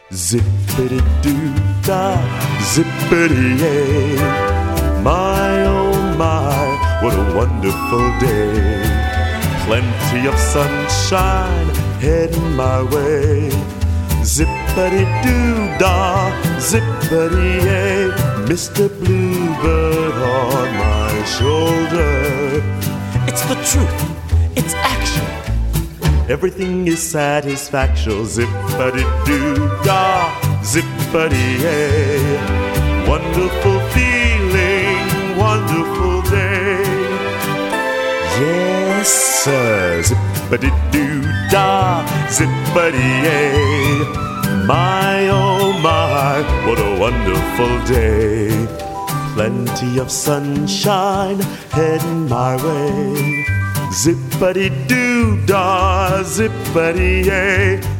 Zippity-doo-dah, zippity-yay. My, oh my, what a wonderful day. Plenty of sunshine heading my way. Zippity-doo-dah, zippity-yay. Mr. Bluebird on my shoulder. It's the truth, it's action. Everything is satisfaction. Zippity-doo-dah, zippity-yay. Wonderful feeling, wonderful day. Yes, sir. Zippity-doo-dah, zippity-yay. My, oh my, what a wonderful day. Plenty of sunshine heading my way. Zippity-doo-dah, zippity-yay.